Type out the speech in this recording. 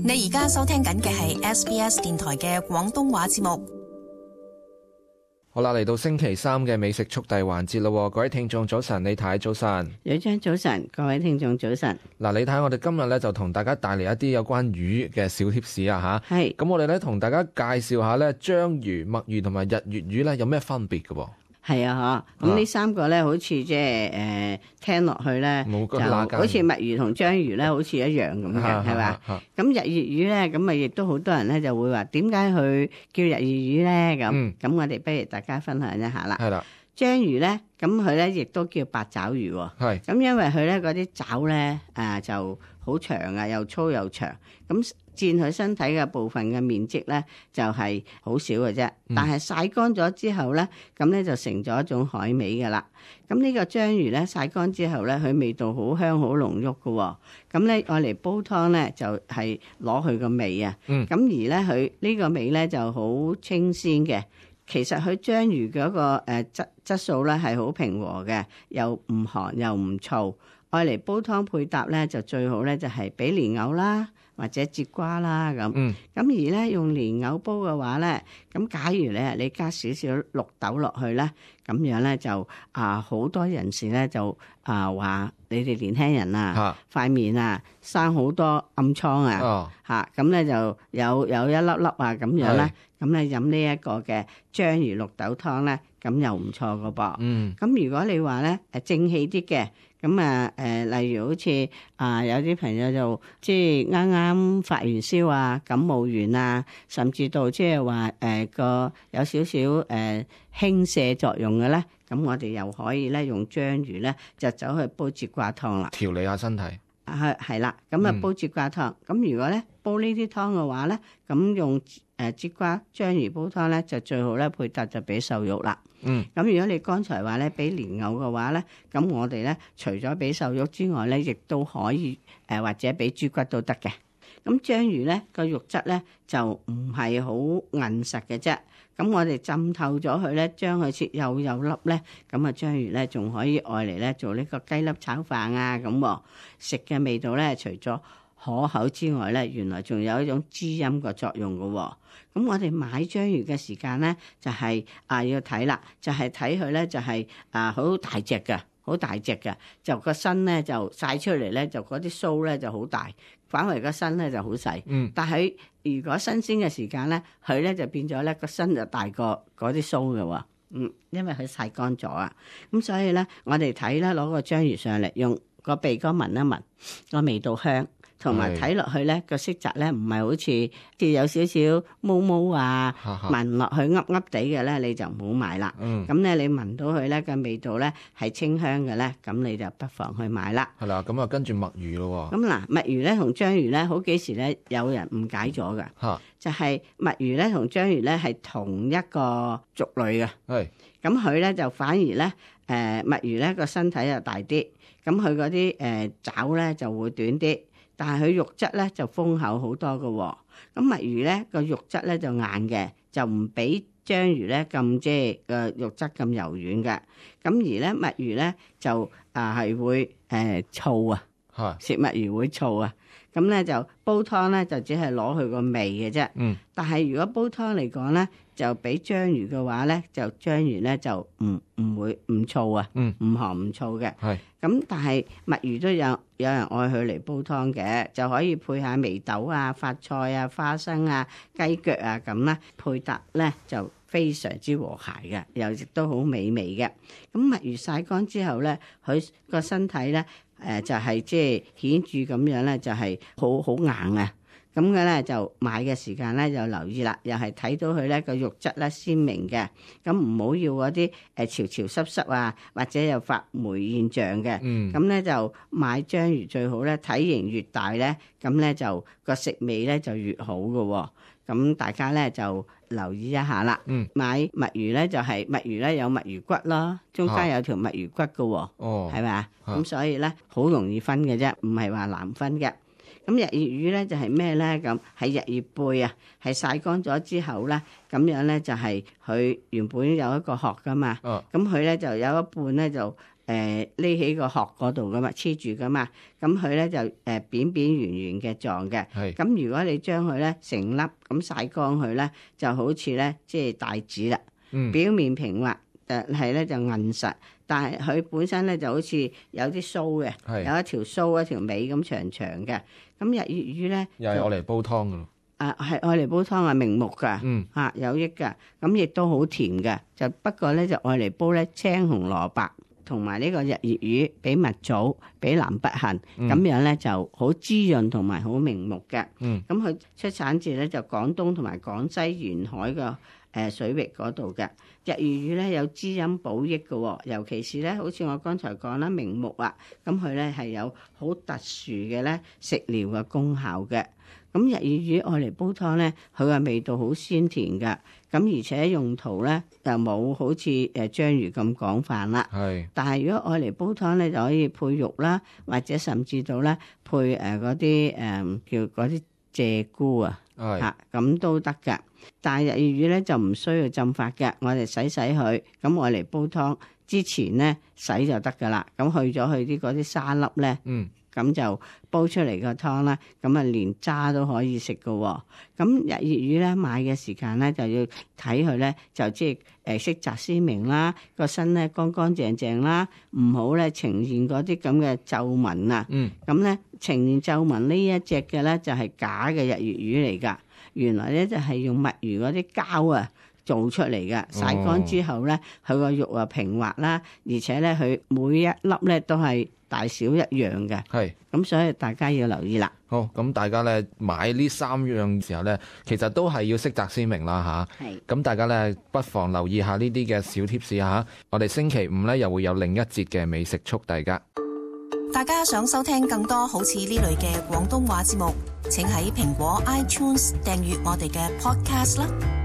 你而家收聽緊嘅係 SBS 電台嘅廣東話節目。 好啦，嚟到星期三嘅美食速遞環節咯，各位聽眾早晨，李太早晨， 有張早晨，各位聽眾早晨。 嗱，李太，我哋今日咧就同大家帶嚟一啲有關魚嘅小貼士啊吓。係。咁我哋咧同大家介紹下咧章魚、墨魚同埋日月魚咧有咩分別嘅噃？係啊，咁呢三個咧，好似即係聽落去咧，就好似墨魚同章魚咧，好似一樣咁嘅，係嘛？咁日月魚咧，咁啊亦都好多人咧就會話，點解佢叫日月魚咧？咁我哋不如大家分享一下啦。係啦，章魚咧，咁佢咧亦都叫八爪魚喎。係。咁因為佢咧嗰啲爪咧就好長啊，又粗又長，咁佔佢身體嘅部分嘅面積咧就係好少嘅啫。但係曬乾咗之後咧，咁咧就成咗一種海味㗎啦。咁呢個章魚咧曬乾之後咧，佢味道好香好濃郁㗎喎。咁咧愛嚟煲湯咧就係攞佢個味啊。咁而咧佢呢個味咧就好清鮮嘅。其實佢章魚嗰個質素咧係好平和嘅，又唔寒又唔燥。愛嚟煲湯配搭咧就最好咧就係俾蓮藕啦或者節瓜啦咁。咁而咧用蓮藕煲嘅話咧，咁假如咧你加少少綠豆落去咧，咁樣咧就好多人士咧就話你哋年輕人塊面生好多暗瘡咁咧就有一粒粒咁樣咧，咁咧飲呢一個嘅章魚綠豆湯咧，咁又唔錯噶噃。咁如果你話咧正氣啲嘅。咁例如好似有啲朋友就即係啱啱發完燒感冒完甚至到即係話個有少少輕瀉作用嘅咧，咁我哋又可以咧用章魚咧就走去煲節瓜湯啦， 調理下身體。 係啦，咁煲節瓜湯。咁如果咧煲呢啲湯嘅話咧，咁用節瓜章魚煲湯咧就最好咧配搭就俾瘦肉啦。咁如果你剛才話咧俾蓮藕嘅話咧，咁我哋咧除咗俾瘦肉之外咧，亦都可以或者俾豬骨都得嘅。咁章魚咧個肉質咧就唔係好韌實嘅啫。咁我哋浸透咗佢咧，將佢切幼粒咧，咁章魚咧仲可以愛嚟咧做呢個雞粒炒飯咁。食嘅味道咧，除咗可口之外咧，原來仲有一種滋陰嘅作用嘅。咁我哋買章魚嘅時間咧，就係要睇啦，就係睇佢咧就係好大隻嘅，好大隻嘅，就個身咧就曬出嚟咧，就嗰啲鬚咧就好大，反為個身咧就好細。但係如果新鮮嘅時間咧，佢咧就變咗咧個身就大過嗰啲鬚嘅喎。因為佢曬乾咗啊。咁所以咧，我哋睇咧攞個章魚上嚟，用個鼻哥聞一聞，個味道香。同埋睇落去咧個色澤咧唔係好似有少少毛毛聞落去噏噏地嘅咧，你就唔好買啦。咁咧你聞到佢咧個味道咧係清香嘅咧，咁你就不妨去買啦。 係啦，咁跟住墨魚咯。咁嗱，墨魚咧同章魚咧好幾時咧有人誤解咗㗎，就係墨魚咧同章魚咧係同一個族類嘅。係。咁佢咧就反而咧墨魚咧個身體就大啲，咁佢嗰啲爪咧就會短啲。但係佢肉質咧就豐厚好多嘅喎。咁墨魚咧個肉質咧就硬嘅，就唔比章魚咧咁即係個肉質咁柔軟嘅。咁而咧墨魚咧就係會燥啊，食墨魚會燥啊。咁咧就煲湯咧就只係攞佢個味嘅啫。但係如果煲湯嚟講咧，就俾章魚嘅話咧，就章魚咧就唔會唔燥啊，唔寒唔燥嘅。係。咁但係墨魚都有人愛佢嚟煲湯嘅，就可以配下眉豆發菜花生雞腳咁啦，配搭咧就非常之和諧嘅，又亦都好美味嘅。咁墨魚曬乾之後咧，佢個身體咧就係即係顯著咁樣咧，就係好硬啊。咁嘅咧就買嘅時間咧就留意啦，又係睇到佢咧個肉質咧鮮明嘅，咁唔好要嗰啲潮潮濕濕或者有發霉現象嘅。咁咧就買章魚最好咧，體型越大咧，咁咧就個食味咧就越好嘅。咁大家咧就留意一下啦。買墨魚咧就係墨魚咧有墨魚骨咯，中間有條墨魚骨嘅，係咪啊？咁所以咧好容易分嘅啫，唔係話難分嘅。咁日月魚咧就係咩咧？咁係日月貝係曬乾咗之後咧，咁樣咧就係佢原本有一個殼噶嘛。咁佢咧就有一半咧就匿喺個殼嗰度噶嘛，黐住噶嘛。咁佢咧就扁扁圓圓嘅狀嘅。咁如果你將佢咧成粒咁曬乾佢咧，就好似咧即係帶子啦。表面平滑，係咧就韌實，但係佢本身咧就好似有啲鬚嘅，有一條鬚一條尾咁長長嘅。咁日粵魚咧又係愛嚟煲湯噶咯。 係愛嚟煲湯啊，明目噶，有益噶。咁亦都好甜嘅，就不過咧就愛嚟煲咧青紅蘿蔔同埋呢個日粵魚，比蜜棗比南北杏，咁樣咧就好滋潤同埋好明目嘅。咁佢出產自咧就廣東同埋廣西沿海嘅水域嗰度嘅。日粵魚咧有滋陰補益嘅，尤其是咧好似我剛才講啦，明目啊，咁佢咧係有好特殊嘅咧食療嘅功效嘅。咁日粵魚愛嚟煲湯咧，佢嘅味道好鮮甜嘅，咁而且用途咧又冇好似章魚咁廣泛啦。但係如果愛嚟煲湯咧，就可以配肉啦，或者甚至到咧配嗰啲叫嗰啲鷓鴣啊，咁都得㗎。但係日粵魚咧就唔需要浸發嘅，我哋洗佢，咁愛嚟煲湯之前咧洗就得㗎啦。咁去咗佢啲嗰啲沙粒咧。咁就煲出嚟個湯啦，咁啊連渣都可以食㗎喎。咁日粵魚咧買嘅時間咧就要睇佢咧，就即係色澤鮮明啦，個身咧乾乾淨淨啦，唔好咧呈現嗰啲咁嘅皺紋啊。咁咧呈現皺紋呢一隻嘅咧就係假嘅日粵魚嚟㗎，原來咧就係用墨魚嗰啲膠啊做出嚟嘅，曬乾之後咧佢個肉啊平滑啦，而且咧佢每一粒咧都係大小一樣嘅，咁所以大家要留意啦。 好，咁大家咧買呢3樣時候咧，其實都係要色澤鮮明啦吓。咁大家咧不妨留意下呢啲嘅小貼士吓。我哋星期5咧又會有另一節嘅美食速遞㗎。 大家想收聽更多好似呢類嘅廣東話節目，請喺蘋果 iTunes 訂閱我哋嘅 Podcast 啦。